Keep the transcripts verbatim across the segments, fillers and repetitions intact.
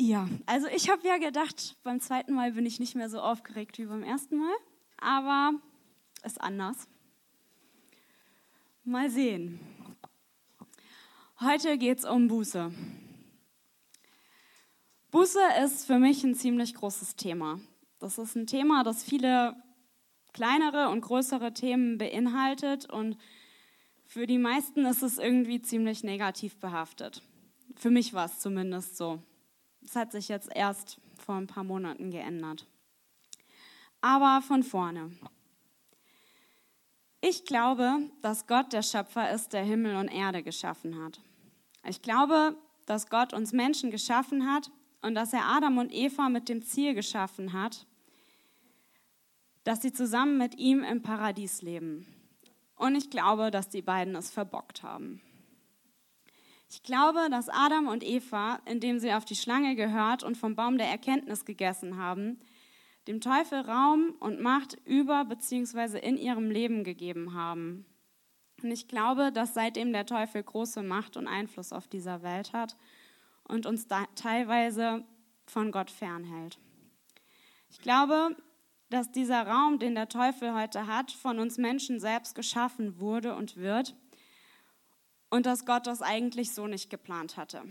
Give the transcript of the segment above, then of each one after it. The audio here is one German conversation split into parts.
Ja, also ich habe ja gedacht, beim zweiten Mal bin ich nicht mehr so aufgeregt wie beim ersten Mal, aber ist anders. Mal sehen. Heute geht es um Buße. Buße ist für mich ein ziemlich großes Thema. Das ist ein Thema, das viele kleinere und größere Themen beinhaltet und für die meisten ist es irgendwie ziemlich negativ behaftet. Für mich war es zumindest so. Das hat sich jetzt erst vor ein paar Monaten geändert. Aber von vorne. Ich glaube, dass Gott der Schöpfer ist, der Himmel und Erde geschaffen hat. Ich glaube, dass Gott uns Menschen geschaffen hat und dass er Adam und Eva mit dem Ziel geschaffen hat, dass sie zusammen mit ihm im Paradies leben. Und ich glaube, dass die beiden es verbockt haben. Ich glaube, dass Adam und Eva, indem sie auf die Schlange gehört und vom Baum der Erkenntnis gegessen haben, dem Teufel Raum und Macht über bzw. in ihrem Leben gegeben haben. Und ich glaube, dass seitdem der Teufel große Macht und Einfluss auf dieser Welt hat und uns da teilweise von Gott fernhält. Ich glaube, dass dieser Raum, den der Teufel heute hat, von uns Menschen selbst geschaffen wurde und wird und dass Gott das eigentlich so nicht geplant hatte.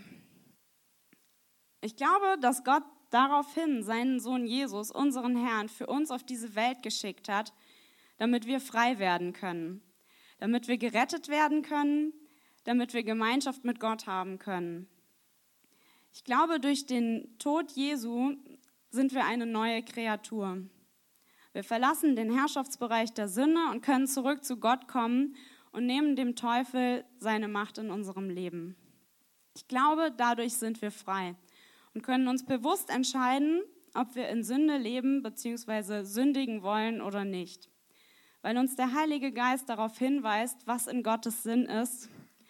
Ich glaube, dass Gott daraufhin seinen Sohn Jesus, unseren Herrn, für uns auf diese Welt geschickt hat, damit wir frei werden können, damit wir gerettet werden können, damit wir Gemeinschaft mit Gott haben können. Ich glaube, durch den Tod Jesu sind wir eine neue Kreatur. Wir verlassen den Herrschaftsbereich der Sünde und können zurück zu Gott kommen und nehmen dem Teufel seine Macht in unserem Leben. Ich glaube, dadurch sind wir frei und können uns bewusst entscheiden, ob wir in Sünde leben bzw. sündigen wollen oder nicht, weil uns der Heilige Geist darauf hinweist, was in Gottes Sinn ist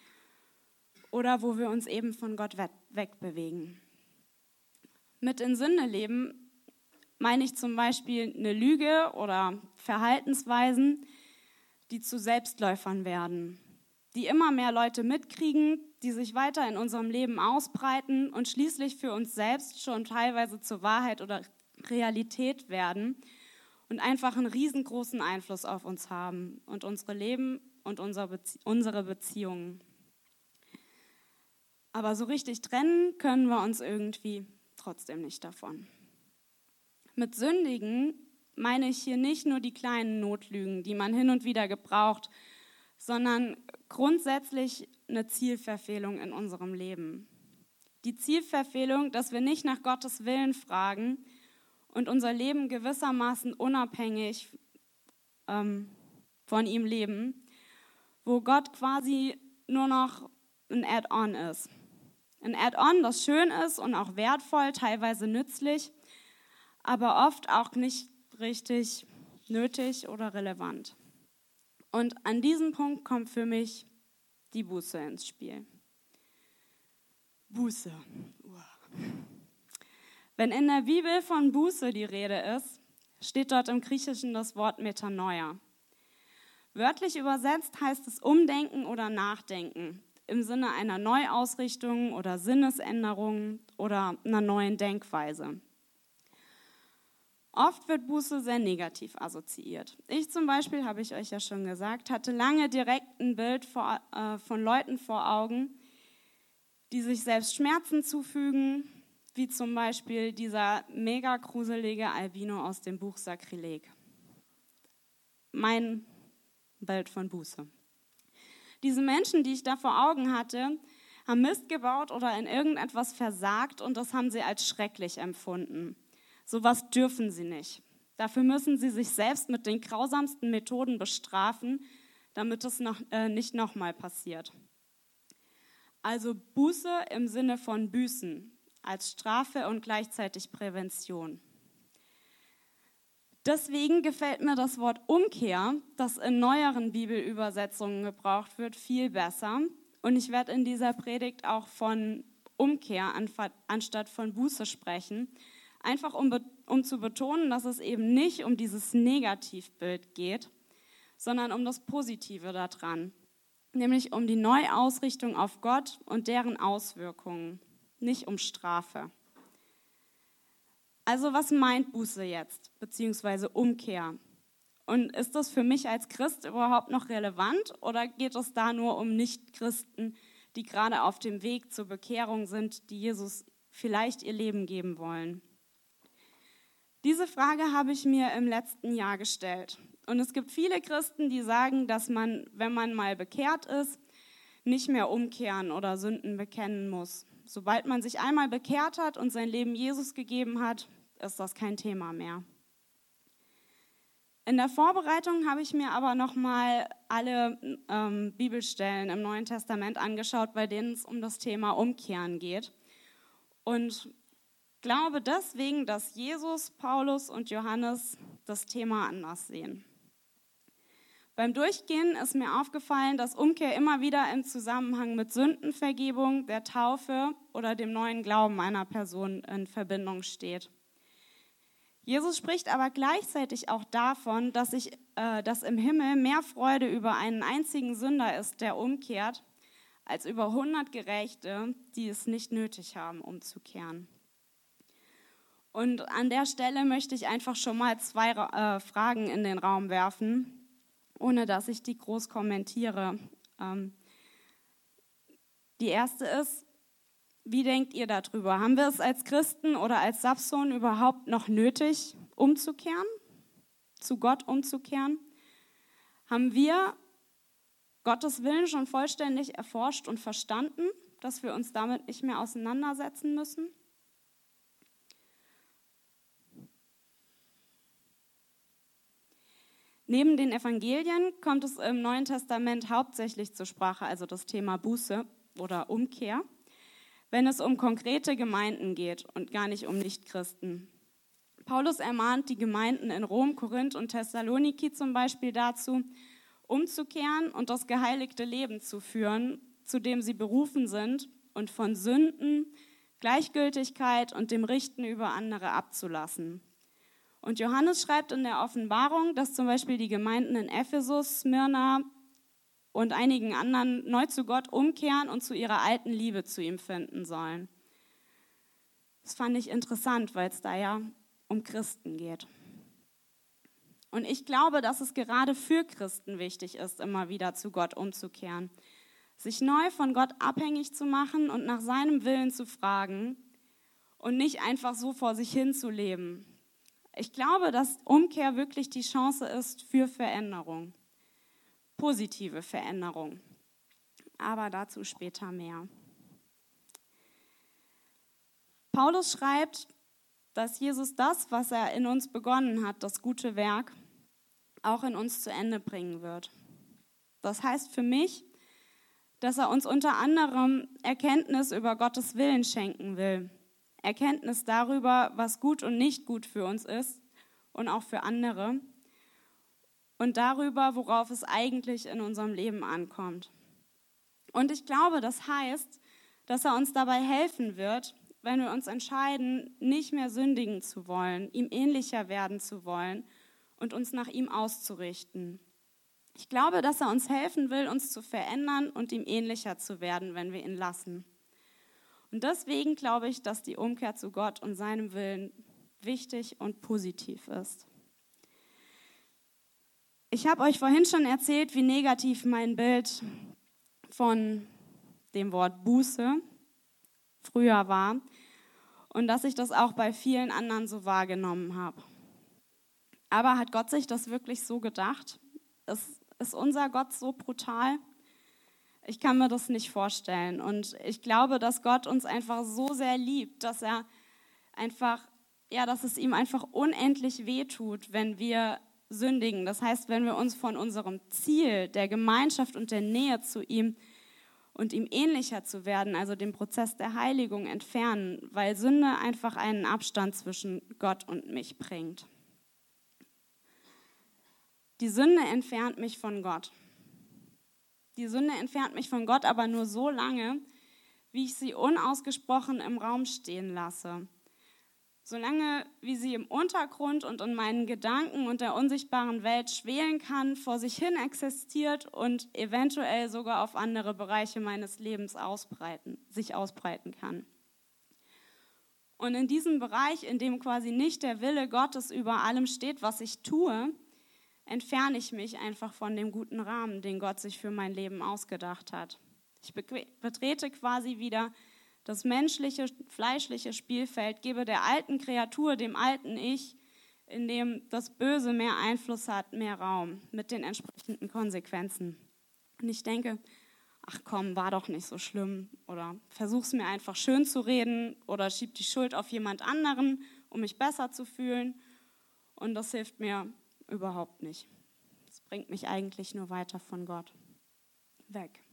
oder wo wir uns eben von Gott wegbewegen. Mit in Sünde leben meine ich zum Beispiel eine Lüge oder Verhaltensweisen, die zu Selbstläufern werden, die immer mehr Leute mitkriegen, die sich weiter in unserem Leben ausbreiten und schließlich für uns selbst schon teilweise zur Wahrheit oder Realität werden und einfach einen riesengroßen Einfluss auf uns haben und unsere Leben und unsere Beziehungen. Aber so richtig trennen können wir uns irgendwie trotzdem nicht davon. Mit Sündigen meine ich hier nicht nur die kleinen Notlügen, die man hin und wieder gebraucht, sondern grundsätzlich eine Zielverfehlung in unserem Leben. Die Zielverfehlung, dass wir nicht nach Gottes Willen fragen und unser Leben gewissermaßen unabhängig ähm, von ihm leben, wo Gott quasi nur noch ein Add-on ist. Ein Add-on, das schön ist und auch wertvoll, teilweise nützlich, aber oft auch nicht richtig nötig oder relevant. Und an diesem Punkt kommt für mich die Buße ins Spiel. Buße. Wenn in der Bibel von Buße die Rede ist, steht dort im Griechischen das Wort Metanoia. Wörtlich übersetzt heißt es Umdenken oder Nachdenken im Sinne einer Neuausrichtung oder Sinnesänderung oder einer neuen Denkweise. Oft wird Buße sehr negativ assoziiert. Ich zum Beispiel, habe ich euch ja schon gesagt, hatte lange direkt ein Bild vor, äh, von Leuten vor Augen, die sich selbst Schmerzen zufügen, wie zum Beispiel dieser mega gruselige Albino aus dem Buch Sakrileg. Mein Bild von Buße. Diese Menschen, die ich da vor Augen hatte, haben Mist gebaut oder in irgendetwas versagt und das haben sie als schrecklich empfunden. Sowas dürfen sie nicht. Dafür müssen sie sich selbst mit den grausamsten Methoden bestrafen, damit es noch, äh, nicht nochmal passiert. Also Buße im Sinne von Büßen, als Strafe und gleichzeitig Prävention. Deswegen gefällt mir das Wort Umkehr, das in neueren Bibelübersetzungen gebraucht wird, viel besser. Und ich werde in dieser Predigt auch von Umkehr anstatt von Buße sprechen, einfach um, um zu betonen, dass es eben nicht um dieses Negativbild geht, sondern um das Positive daran, nämlich um die Neuausrichtung auf Gott und deren Auswirkungen, nicht um Strafe. Also was meint Buße jetzt, beziehungsweise Umkehr? Und ist das für mich als Christ überhaupt noch relevant oder geht es da nur um Nichtchristen, die gerade auf dem Weg zur Bekehrung sind, die Jesus vielleicht ihr Leben geben wollen? Diese Frage habe ich mir im letzten Jahr gestellt. Und es gibt viele Christen, die sagen, dass man, wenn man mal bekehrt ist, nicht mehr umkehren oder Sünden bekennen muss. Sobald man sich einmal bekehrt hat und sein Leben Jesus gegeben hat, ist das kein Thema mehr. In der Vorbereitung habe ich mir aber nochmal alle ähm, Bibelstellen im Neuen Testament angeschaut, bei denen es um das Thema Umkehren geht. Und glaube deswegen, dass Jesus, Paulus und Johannes das Thema anders sehen. Beim Durchgehen ist mir aufgefallen, dass Umkehr immer wieder im Zusammenhang mit Sündenvergebung, der Taufe oder dem neuen Glauben einer Person in Verbindung steht. Jesus spricht aber gleichzeitig auch davon, dass, ich, äh, dass im Himmel mehr Freude über einen einzigen Sünder ist, der umkehrt, als über hundert Gerechte, die es nicht nötig haben, umzukehren. Und an der Stelle möchte ich einfach schon mal zwei äh, Fragen in den Raum werfen, ohne dass ich die groß kommentiere. Ähm, die erste ist, wie denkt ihr darüber? Haben wir es als Christen oder als Samson überhaupt noch nötig, umzukehren, zu Gott umzukehren? Haben wir Gottes Willen schon vollständig erforscht und verstanden, dass wir uns damit nicht mehr auseinandersetzen müssen? Neben den Evangelien kommt es im Neuen Testament hauptsächlich zur Sprache, also das Thema Buße oder Umkehr, wenn es um konkrete Gemeinden geht und gar nicht um Nichtchristen. Paulus ermahnt die Gemeinden in Rom, Korinth und Thessaloniki zum Beispiel dazu, umzukehren und das geheiligte Leben zu führen, zu dem sie berufen sind und von Sünden, Gleichgültigkeit und dem Richten über andere abzulassen. Und Johannes schreibt in der Offenbarung, dass zum Beispiel die Gemeinden in Ephesus, Smyrna und einigen anderen neu zu Gott umkehren und zu ihrer alten Liebe zu ihm finden sollen. Das fand ich interessant, weil es da ja um Christen geht. Und ich glaube, dass es gerade für Christen wichtig ist, immer wieder zu Gott umzukehren, sich neu von Gott abhängig zu machen und nach seinem Willen zu fragen und nicht einfach so vor sich hin zu leben. Ich glaube, dass Umkehr wirklich die Chance ist für Veränderung. Positive Veränderung. Aber dazu später mehr. Paulus schreibt, dass Jesus das, was er in uns begonnen hat, das gute Werk, auch in uns zu Ende bringen wird. Das heißt für mich, dass er uns unter anderem Erkenntnis über Gottes Willen schenken will. Erkenntnis darüber, was gut und nicht gut für uns ist und auch für andere. Und darüber, worauf es eigentlich in unserem Leben ankommt. Und ich glaube, das heißt, dass er uns dabei helfen wird, wenn wir uns entscheiden, nicht mehr sündigen zu wollen, ihm ähnlicher werden zu wollen und uns nach ihm auszurichten. Ich glaube, dass er uns helfen will, uns zu verändern und ihm ähnlicher zu werden, wenn wir ihn lassen. Und deswegen glaube ich, dass die Umkehr zu Gott und seinem Willen wichtig und positiv ist. Ich habe euch vorhin schon erzählt, wie negativ mein Bild von dem Wort Buße früher war und dass ich das auch bei vielen anderen so wahrgenommen habe. Aber hat Gott sich das wirklich so gedacht? Ist, ist unser Gott so brutal? Ich kann mir das nicht vorstellen. Und ich glaube, dass Gott uns einfach so sehr liebt, dass er einfach, ja, dass es ihm einfach unendlich wehtut, wenn wir sündigen. Das heißt, wenn wir uns von unserem Ziel der Gemeinschaft und der Nähe zu ihm und ihm ähnlicher zu werden, also dem Prozess der Heiligung entfernen, weil Sünde einfach einen Abstand zwischen Gott und mich bringt. Die Sünde entfernt mich von Gott. Die Sünde entfernt mich von Gott aber nur so lange, wie ich sie unausgesprochen im Raum stehen lasse. Solange wie sie im Untergrund und in meinen Gedanken und der unsichtbaren Welt schwelen kann, vor sich hin existiert und eventuell sogar auf andere Bereiche meines Lebens ausbreiten, sich ausbreiten kann. Und in diesem Bereich, in dem quasi nicht der Wille Gottes über allem steht, was ich tue, entferne ich mich einfach von dem guten Rahmen, den Gott sich für mein Leben ausgedacht hat. Ich betrete quasi wieder das menschliche, fleischliche Spielfeld, gebe der alten Kreatur, dem alten Ich, in dem das Böse mehr Einfluss hat, mehr Raum, mit den entsprechenden Konsequenzen. Und ich denke, ach komm, war doch nicht so schlimm, oder versuch's mir einfach schön zu reden oder schieb die Schuld auf jemand anderen, um mich besser zu fühlen. Und das hilft mir überhaupt nicht. Das bringt mich eigentlich nur weiter von Gott weg.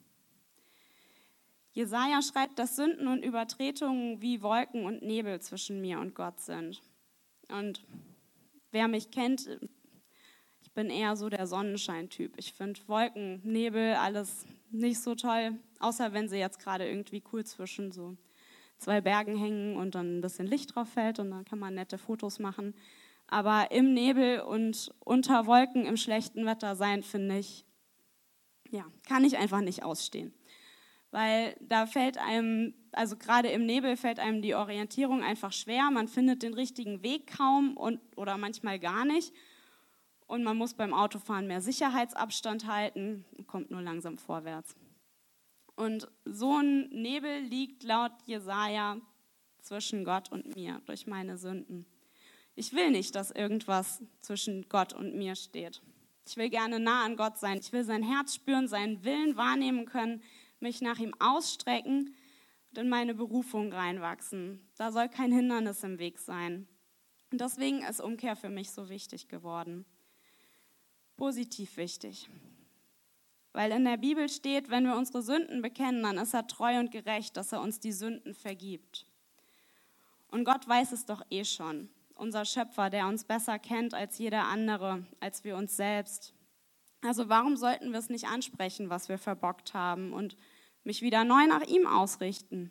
Jesaja schreibt, dass Sünden und Übertretungen wie Wolken und Nebel zwischen mir und Gott sind. Und wer mich kennt, ich bin eher so der Sonnenschein-Typ. Ich finde Wolken, Nebel, alles nicht so toll, außer wenn sie jetzt gerade irgendwie cool zwischen so zwei Bergen hängen und dann ein bisschen Licht drauf fällt und dann kann man nette Fotos machen. Aber im Nebel und unter Wolken im schlechten Wetter sein, finde ich, ja, kann ich einfach nicht ausstehen. Weil da fällt einem, also gerade im Nebel fällt einem die Orientierung einfach schwer. Man findet den richtigen Weg kaum und, oder manchmal gar nicht. Und man muss beim Autofahren mehr Sicherheitsabstand halten und kommt nur langsam vorwärts. Und so ein Nebel liegt laut Jesaja zwischen Gott und mir durch meine Sünden. Ich will nicht, dass irgendwas zwischen Gott und mir steht. Ich will gerne nah an Gott sein. Ich will sein Herz spüren, seinen Willen wahrnehmen können, mich nach ihm ausstrecken und in meine Berufung reinwachsen. Da soll kein Hindernis im Weg sein. Und deswegen ist Umkehr für mich so wichtig geworden. Positiv wichtig. Weil in der Bibel steht, wenn wir unsere Sünden bekennen, dann ist er treu und gerecht, dass er uns die Sünden vergibt. Und Gott weiß es doch eh schon. Unser Schöpfer, der uns besser kennt als jeder andere, als wir uns selbst. Also warum sollten wir es nicht ansprechen, was wir verbockt haben und mich wieder neu nach ihm ausrichten?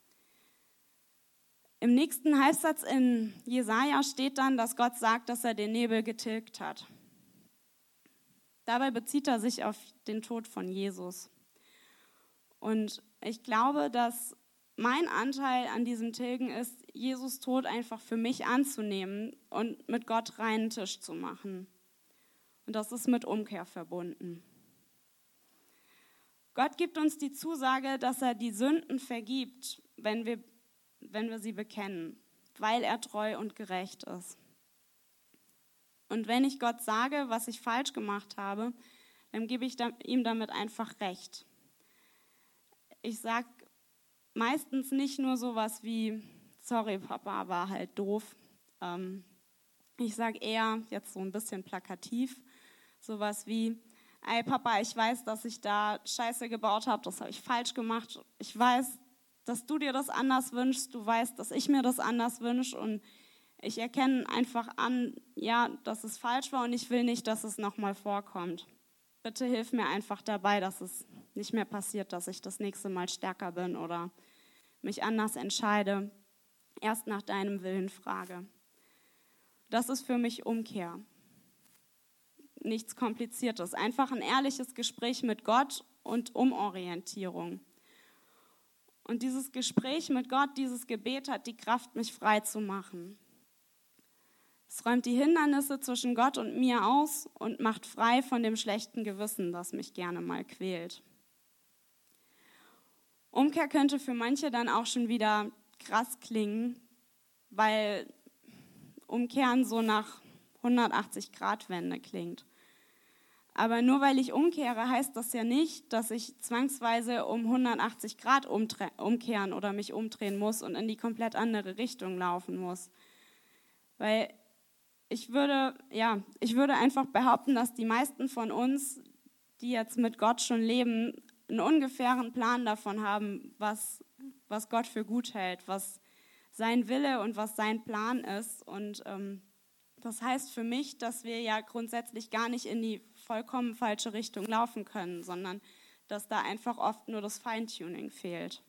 Im nächsten Halbsatz in Jesaja steht dann, dass Gott sagt, dass er den Nebel getilgt hat. Dabei bezieht er sich auf den Tod von Jesus. Und ich glaube, dass mein Anteil an diesem Tilgen ist, Jesus Tod einfach für mich anzunehmen und mit Gott reinen Tisch zu machen. Und das ist mit Umkehr verbunden. Gott gibt uns die Zusage, dass er die Sünden vergibt, wenn wir, wenn wir sie bekennen, weil er treu und gerecht ist. Und wenn ich Gott sage, was ich falsch gemacht habe, dann gebe ich ihm damit einfach recht. Ich sage meistens nicht nur sowas wie, sorry Papa, war halt doof. Ähm, ich sage eher, jetzt so ein bisschen plakativ, sowas wie, ey Papa, ich weiß, dass ich da Scheiße gebaut habe, das habe ich falsch gemacht. Ich weiß, dass du dir das anders wünschst, du weißt, dass ich mir das anders wünsche und ich erkenne einfach an, ja, dass es falsch war und ich will nicht, dass es nochmal vorkommt. Bitte hilf mir einfach dabei, dass es nicht mehr passiert, dass ich das nächste Mal stärker bin oder mich anders entscheide, erst nach deinem Willen frage. Das ist für mich Umkehr. Nichts Kompliziertes, einfach ein ehrliches Gespräch mit Gott und Umorientierung. Und dieses Gespräch mit Gott, dieses Gebet hat die Kraft, mich frei zu machen. Es räumt die Hindernisse zwischen Gott und mir aus und macht frei von dem schlechten Gewissen, das mich gerne mal quält. Umkehr könnte für manche dann auch schon wieder krass klingen, weil Umkehren so nach hundertachtzig-Grad-Wende klingt. Aber nur weil ich umkehre, heißt das ja nicht, dass ich zwangsweise um hundertachtzig Grad umkehren oder mich umdrehen muss und in die komplett andere Richtung laufen muss. Weil ich würde, ja, ich würde einfach behaupten, dass die meisten von uns, die jetzt mit Gott schon leben, einen ungefähren Plan davon haben, was, was Gott für gut hält, was sein Wille und was sein Plan ist. Und ähm, das heißt für mich, dass wir ja grundsätzlich gar nicht in die vollkommen falsche Richtung laufen können, sondern dass da einfach oft nur das Feintuning fehlt.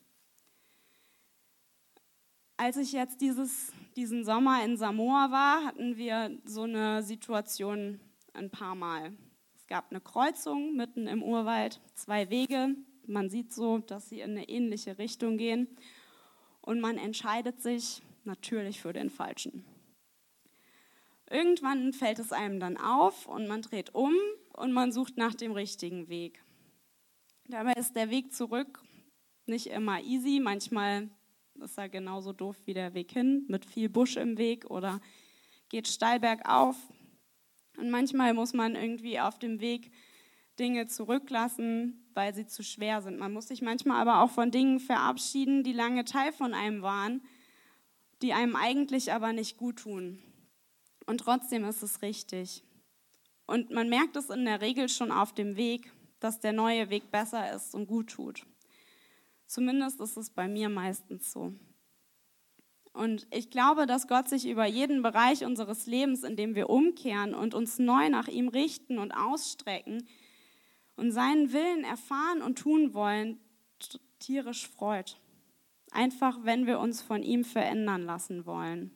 Als ich jetzt dieses, diesen Sommer in Samoa war, hatten wir so eine Situation ein paar Mal. Es gab eine Kreuzung mitten im Urwald, zwei Wege. Man sieht so, dass sie in eine ähnliche Richtung gehen. Und man entscheidet sich, natürlich für den Falschen. Irgendwann fällt es einem dann auf und man dreht um und man sucht nach dem richtigen Weg. Dabei ist der Weg zurück nicht immer easy, manchmal ist er genauso doof wie der Weg hin, mit viel Busch im Weg oder geht steil bergauf. Und manchmal muss man irgendwie auf dem Weg Dinge zurücklassen, weil sie zu schwer sind. Man muss sich manchmal aber auch von Dingen verabschieden, die lange Teil von einem waren, die einem eigentlich aber nicht gut tun. Und trotzdem ist es richtig. Und man merkt es in der Regel schon auf dem Weg, dass der neue Weg besser ist und gut tut. Zumindest ist es bei mir meistens so. Und ich glaube, dass Gott sich über jeden Bereich unseres Lebens, in dem wir umkehren und uns neu nach ihm richten und ausstrecken und seinen Willen erfahren und tun wollen, tierisch freut. Einfach, wenn wir uns von ihm verändern lassen wollen.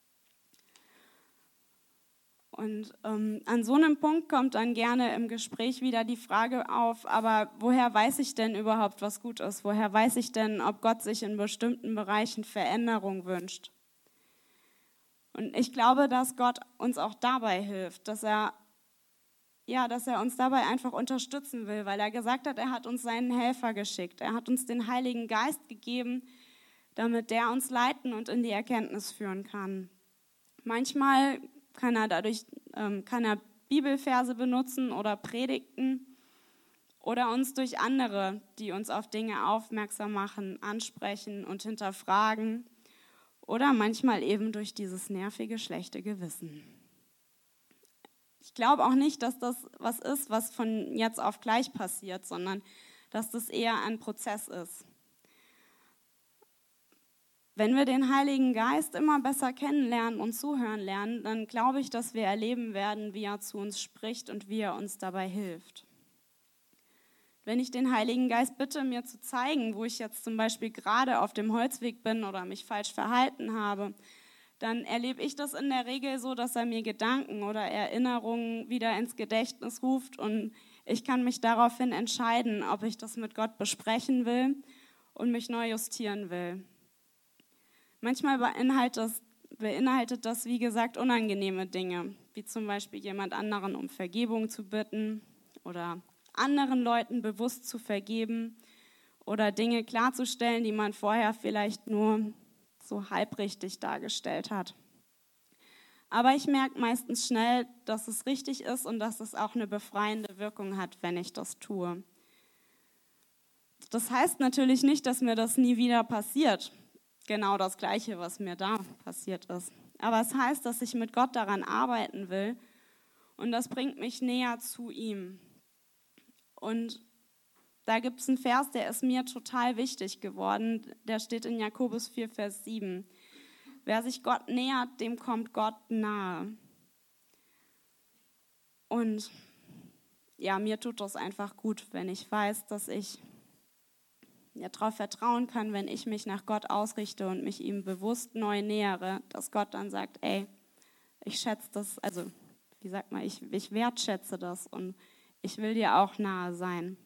Und ähm, an so einem Punkt kommt dann gerne im Gespräch wieder die Frage auf, aber woher weiß ich denn überhaupt, was gut ist? Woher weiß ich denn, ob Gott sich in bestimmten Bereichen Veränderung wünscht? Und ich glaube, dass Gott uns auch dabei hilft, dass er, ja, dass er uns dabei einfach unterstützen will, weil er gesagt hat, er hat uns seinen Helfer geschickt. Er hat uns den Heiligen Geist gegeben, damit der uns leiten und in die Erkenntnis führen kann. Manchmal kann er dadurch ähm, kann er Bibelverse benutzen oder Predigten oder uns durch andere, die uns auf Dinge aufmerksam machen, ansprechen und hinterfragen oder manchmal eben durch dieses nervige, schlechte Gewissen. Ich glaube auch nicht, dass das was ist, was von jetzt auf gleich passiert, sondern dass das eher ein Prozess ist. Wenn wir den Heiligen Geist immer besser kennenlernen und zuhören lernen, dann glaube ich, dass wir erleben werden, wie er zu uns spricht und wie er uns dabei hilft. Wenn ich den Heiligen Geist bitte, mir zu zeigen, wo ich jetzt zum Beispiel gerade auf dem Holzweg bin oder mich falsch verhalten habe, dann erlebe ich das in der Regel so, dass er mir Gedanken oder Erinnerungen wieder ins Gedächtnis ruft und ich kann mich daraufhin entscheiden, ob ich das mit Gott besprechen will und mich neu justieren will. Manchmal beinhaltet das, beinhaltet das, wie gesagt, unangenehme Dinge, wie zum Beispiel jemand anderen um Vergebung zu bitten oder anderen Leuten bewusst zu vergeben oder Dinge klarzustellen, die man vorher vielleicht nur so halbrichtig dargestellt hat. Aber ich merke meistens schnell, dass es richtig ist und dass es auch eine befreiende Wirkung hat, wenn ich das tue. Das heißt natürlich nicht, dass mir das nie wieder passiert. Genau das Gleiche, was mir da passiert ist. Aber es heißt, dass ich mit Gott daran arbeiten will und das bringt mich näher zu ihm. Und da gibt es einen Vers, der ist mir total wichtig geworden. Der steht in Jakobus vier, Vers sieben. Wer sich Gott nähert, dem kommt Gott nahe. Und ja, mir tut das einfach gut, wenn ich weiß, dass ich ja, darauf vertrauen kann, wenn ich mich nach Gott ausrichte und mich ihm bewusst neu nähere, dass Gott dann sagt, ey, ich schätze das, also wie sagt man, ich, ich wertschätze das und ich will dir auch nahe sein.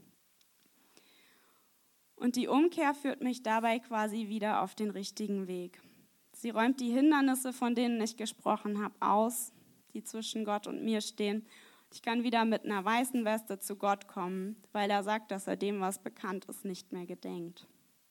Und die Umkehr führt mich dabei quasi wieder auf den richtigen Weg. Sie räumt die Hindernisse, von denen ich gesprochen habe, aus, die zwischen Gott und mir stehen. Ich kann wieder mit einer weißen Weste zu Gott kommen, weil er sagt, dass er dem, was bekannt ist, nicht mehr gedenkt.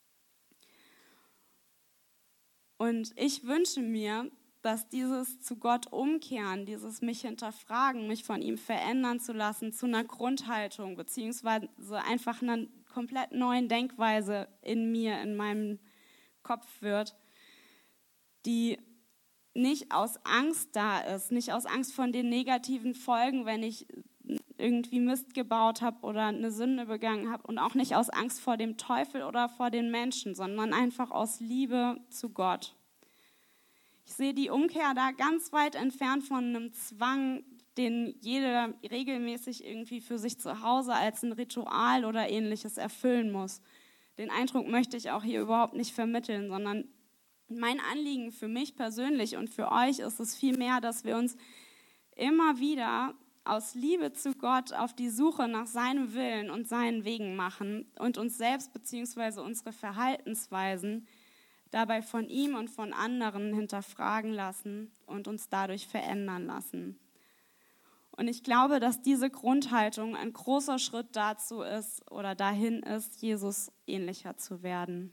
Und ich wünsche mir, dass dieses zu Gott umkehren, dieses mich hinterfragen, mich von ihm verändern zu lassen, zu einer Grundhaltung, beziehungsweise einfach einer komplett neuen Denkweise in mir, in meinem Kopf wird, die nicht aus Angst da ist, nicht aus Angst von den negativen Folgen, wenn ich irgendwie Mist gebaut habe oder eine Sünde begangen habe und auch nicht aus Angst vor dem Teufel oder vor den Menschen, sondern einfach aus Liebe zu Gott. Ich sehe die Umkehr da ganz weit entfernt von einem Zwang, den jeder regelmäßig irgendwie für sich zu Hause als ein Ritual oder Ähnliches erfüllen muss. Den Eindruck möchte ich auch hier überhaupt nicht vermitteln, sondern mein Anliegen für mich persönlich und für euch ist es vielmehr, dass wir uns immer wieder aus Liebe zu Gott auf die Suche nach seinem Willen und seinen Wegen machen und uns selbst bzw. unsere Verhaltensweisen dabei von ihm und von anderen hinterfragen lassen und uns dadurch verändern lassen. Und ich glaube, dass diese Grundhaltung ein großer Schritt dazu ist oder dahin ist, Jesus ähnlicher zu werden.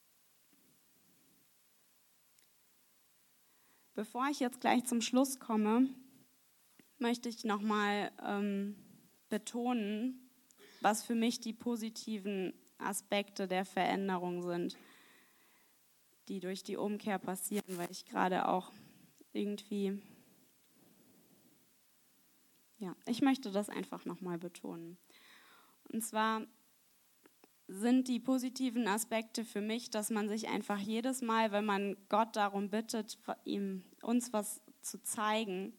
Bevor ich jetzt gleich zum Schluss komme, möchte ich nochmal ähm, betonen, was für mich die positiven Aspekte der Veränderung sind, die durch die Umkehr passieren, weil ich gerade auch irgendwie, ja, ich möchte das einfach nochmal betonen. Und zwar sind die positiven Aspekte für mich, dass man sich einfach jedes Mal, wenn man Gott darum bittet, ihm uns was zu zeigen,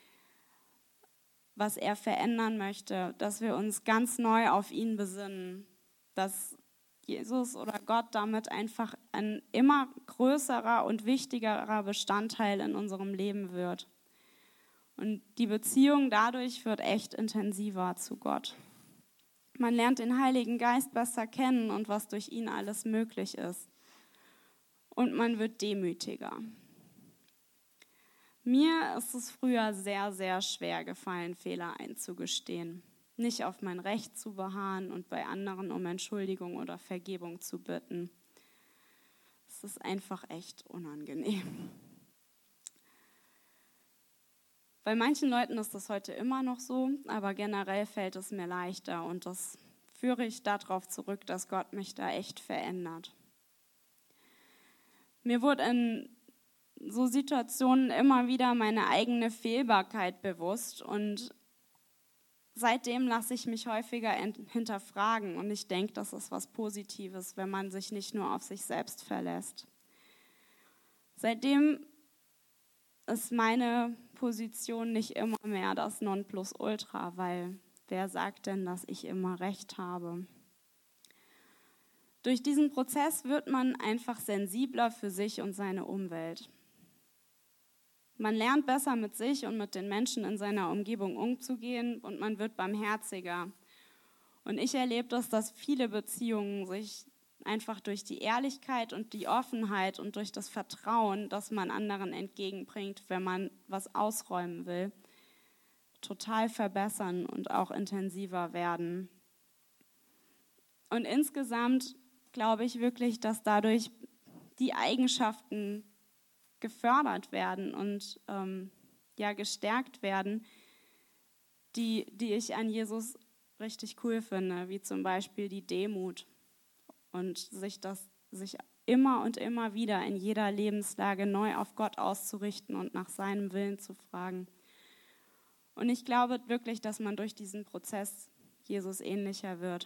was er verändern möchte, dass wir uns ganz neu auf ihn besinnen, dass Jesus oder Gott damit einfach ein immer größerer und wichtigerer Bestandteil in unserem Leben wird. Und die Beziehung dadurch wird echt intensiver zu Gott. Man lernt den Heiligen Geist besser kennen und was durch ihn alles möglich ist. Und man wird demütiger. Mir ist es früher sehr, sehr schwer gefallen, Fehler einzugestehen. Nicht auf mein Recht zu beharren und bei anderen um Entschuldigung oder Vergebung zu bitten. Es ist einfach echt unangenehm. Bei manchen Leuten ist das heute immer noch so, aber generell fällt es mir leichter und das führe ich darauf zurück, dass Gott mich da echt verändert. Mir wurde in so Situationen immer wieder meine eigene Fehlbarkeit bewusst und seitdem lasse ich mich häufiger hinterfragen und ich denke, das ist was Positives, wenn man sich nicht nur auf sich selbst verlässt. Seitdem ist meine Position nicht immer mehr das Nonplusultra, weil wer sagt denn, dass ich immer recht habe? Durch diesen Prozess wird man einfach sensibler für sich und seine Umwelt. Man lernt besser mit sich und mit den Menschen in seiner Umgebung umzugehen und man wird barmherziger. Und ich erlebe das, dass viele Beziehungen sich einfach durch die Ehrlichkeit und die Offenheit und durch das Vertrauen, das man anderen entgegenbringt, wenn man was ausräumen will, total verbessern und auch intensiver werden. Und insgesamt glaube ich wirklich, dass dadurch die Eigenschaften gefördert werden und ähm, ja, gestärkt werden, die, die ich an Jesus richtig cool finde, wie zum Beispiel die Demut und sich das sich immer und immer wieder in jeder Lebenslage neu auf Gott auszurichten und nach seinem Willen zu fragen. Und ich glaube wirklich, dass man durch diesen Prozess Jesus ähnlicher wird.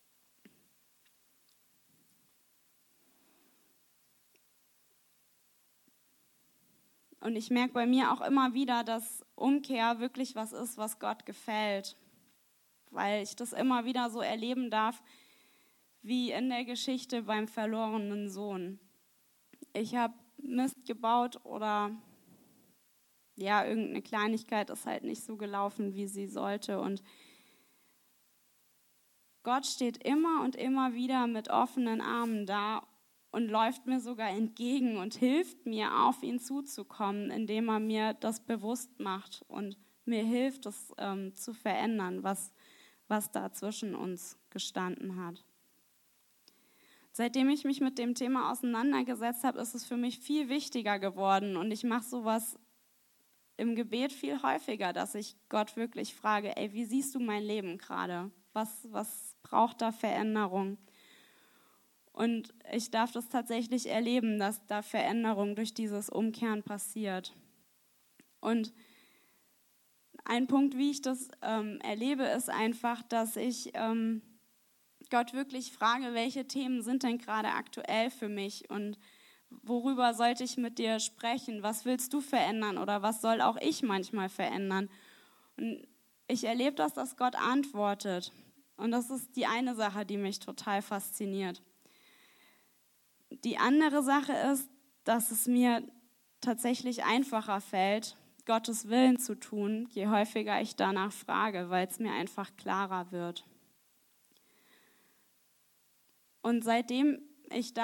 Und ich merke bei mir auch immer wieder, dass Umkehr wirklich was ist, was Gott gefällt, weil ich das immer wieder so erleben darf, wie in der Geschichte beim verlorenen Sohn. Ich habe Mist gebaut oder ja, irgendeine Kleinigkeit ist halt nicht so gelaufen, wie sie sollte. Und Gott steht immer und immer wieder mit offenen Armen da und läuft mir sogar entgegen und hilft mir, auf ihn zuzukommen, indem er mir das bewusst macht und mir hilft, das ähm, zu verändern, was, was da zwischen uns gestanden hat. Seitdem ich mich mit dem Thema auseinandergesetzt habe, ist es für mich viel wichtiger geworden und ich mache sowas im Gebet viel häufiger, dass ich Gott wirklich frage, ey, wie siehst du mein Leben gerade? Was, was braucht da Veränderung? Und ich darf das tatsächlich erleben, dass da Veränderung durch dieses Umkehren passiert. Und ein Punkt, wie ich das ähm, erlebe, ist einfach, dass ich ähm, Gott wirklich frage, welche Themen sind denn gerade aktuell für mich und worüber sollte ich mit dir sprechen? Was willst du verändern oder was soll auch ich manchmal verändern? Und ich erlebe das, dass Gott antwortet. Und das ist die eine Sache, die mich total fasziniert. Die andere Sache ist, dass es mir tatsächlich einfacher fällt, Gottes Willen zu tun, je häufiger ich danach frage, weil es mir einfach klarer wird. Und seitdem ich da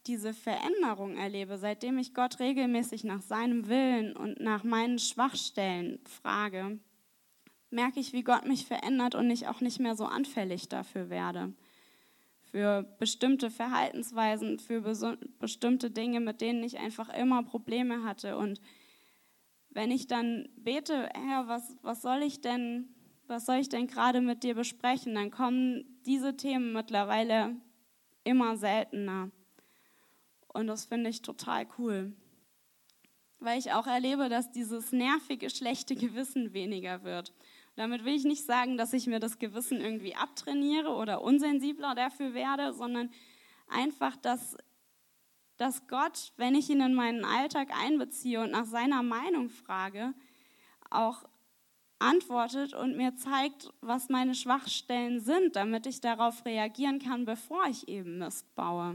diese Veränderung erlebe, seitdem ich Gott regelmäßig nach seinem Willen und nach meinen Schwachstellen frage, merke ich, wie Gott mich verändert und ich auch nicht mehr so anfällig dafür werde. Für bestimmte Verhaltensweisen, für bestimmte Dinge, mit denen ich einfach immer Probleme hatte. Und wenn ich dann bete, Herr, was, was soll ich denn, was soll ich denn gerade mit dir besprechen, dann kommen diese Themen mittlerweile immer seltener. Und das finde ich total cool. Weil ich auch erlebe, dass dieses nervige, schlechte Gewissen weniger wird. Damit will ich nicht sagen, dass ich mir das Gewissen irgendwie abtrainiere oder unsensibler dafür werde, sondern einfach, dass, dass Gott, wenn ich ihn in meinen Alltag einbeziehe und nach seiner Meinung frage, auch antwortet und mir zeigt, was meine Schwachstellen sind, damit ich darauf reagieren kann, bevor ich eben Mist baue.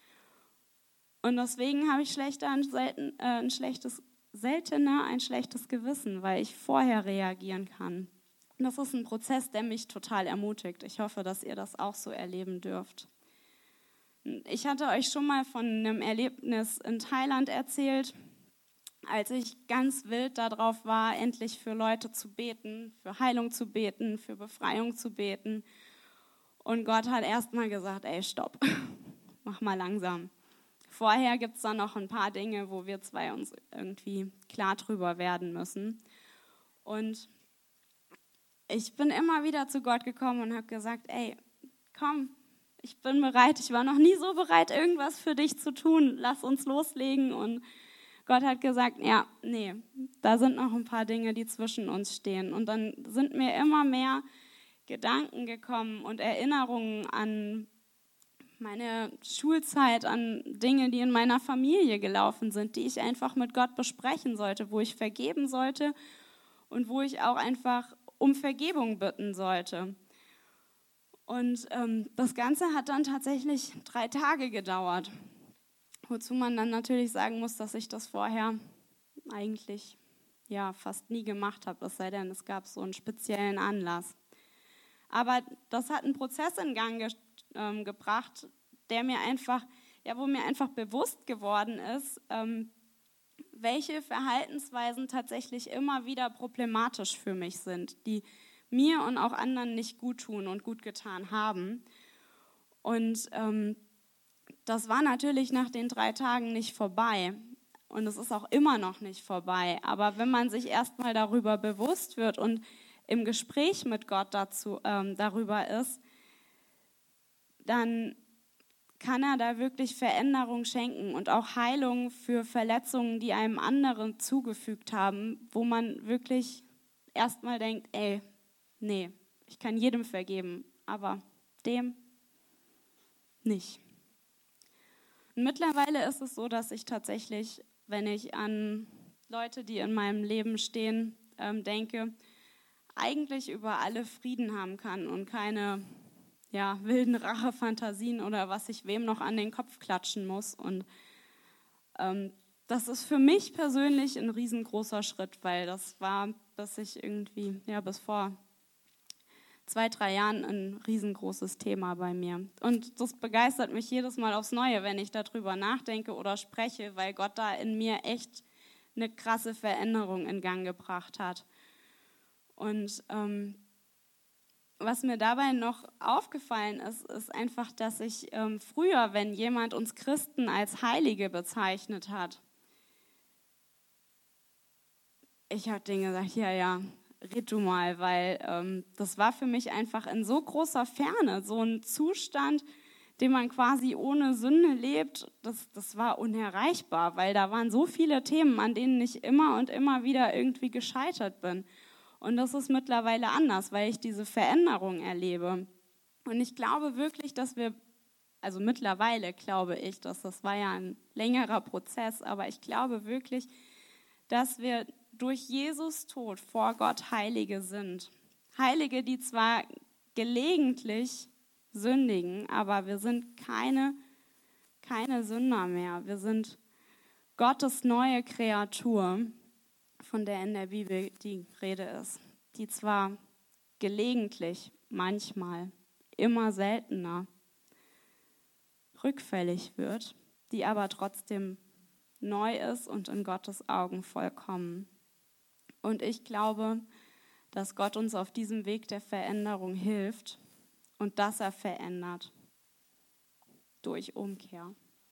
Und deswegen habe ich schlechter ein, selten, äh, ein schlechtes, seltener ein schlechtes Gewissen, weil ich vorher reagieren kann. Und das ist ein Prozess, der mich total ermutigt. Ich hoffe, dass ihr das auch so erleben dürft. Ich hatte euch schon mal von einem Erlebnis in Thailand erzählt, als ich ganz wild darauf war, endlich für Leute zu beten, für Heilung zu beten, für Befreiung zu beten. Und Gott hat erst mal gesagt, ey, stopp, mach mal langsam. Vorher gibt es dann noch ein paar Dinge, wo wir zwei uns irgendwie klar drüber werden müssen. Und ich bin immer wieder zu Gott gekommen und habe gesagt, ey, komm, ich bin bereit. Ich war noch nie so bereit, irgendwas für dich zu tun. Lass uns loslegen. Und Gott hat gesagt, ja, nee, da sind noch ein paar Dinge, die zwischen uns stehen. Und dann sind mir immer mehr Gedanken gekommen und Erinnerungen an meine Schulzeit, an Dinge, die in meiner Familie gelaufen sind, die ich einfach mit Gott besprechen sollte, wo ich vergeben sollte und wo ich auch einfach um Vergebung bitten sollte. Und ähm, das Ganze hat dann tatsächlich drei Tage gedauert, wozu man dann natürlich sagen muss, dass ich das vorher eigentlich ja fast nie gemacht habe, es sei denn, es gab so einen speziellen Anlass. Aber das hat einen Prozess in Gang ge- ähm, gebracht, der mir einfach, ja, wo mir einfach bewusst geworden ist, ähm, welche Verhaltensweisen tatsächlich immer wieder problematisch für mich sind, die mir und auch anderen nicht gut tun und gut getan haben. Und ähm, das war natürlich nach den drei Tagen nicht vorbei. Und es ist auch immer noch nicht vorbei. Aber wenn man sich erstmal darüber bewusst wird und im Gespräch mit Gott dazu, ähm, darüber ist, dann kann er da wirklich Veränderung schenken und auch Heilung für Verletzungen, die einem anderen zugefügt haben, wo man wirklich erstmal denkt, ey, nee, ich kann jedem vergeben, aber dem nicht. Und mittlerweile ist es so, dass ich tatsächlich, wenn ich an Leute, die in meinem Leben stehen, ähm, denke, eigentlich über alle Frieden haben kann und keine ja, wilden Rachefantasien oder was ich wem noch an den Kopf klatschen muss. Und ähm, das ist für mich persönlich ein riesengroßer Schritt, weil das war, dass ich irgendwie, ja, bis vor zwei, drei Jahren ein riesengroßes Thema bei mir. Und das begeistert mich jedes Mal aufs Neue, wenn ich darüber nachdenke oder spreche, weil Gott da in mir echt eine krasse Veränderung in Gang gebracht hat. Und ähm, was mir dabei noch aufgefallen ist, ist einfach, dass ich ähm, früher, wenn jemand uns Christen als Heilige bezeichnet hat, ich habe denen gesagt, ja, ja, red du mal, weil ähm, das war für mich einfach in so großer Ferne, so ein Zustand, den man quasi ohne Sünde lebt, das, das war unerreichbar, weil da waren so viele Themen, an denen ich immer und immer wieder irgendwie gescheitert bin. Und das ist mittlerweile anders, weil ich diese Veränderung erlebe. Und ich glaube wirklich, dass wir, also mittlerweile glaube ich, dass das war ja ein längerer Prozess, aber ich glaube wirklich, dass wir durch Jesus Tod vor Gott Heilige sind. Heilige, die zwar gelegentlich sündigen, aber wir sind keine, keine Sünder mehr. Wir sind Gottes neue Kreatur, von der in der Bibel die Rede ist, die zwar gelegentlich, manchmal, immer seltener rückfällig wird, die aber trotzdem neu ist und in Gottes Augen vollkommen. Und ich glaube, dass Gott uns auf diesem Weg der Veränderung hilft und dass er verändert durch Umkehr.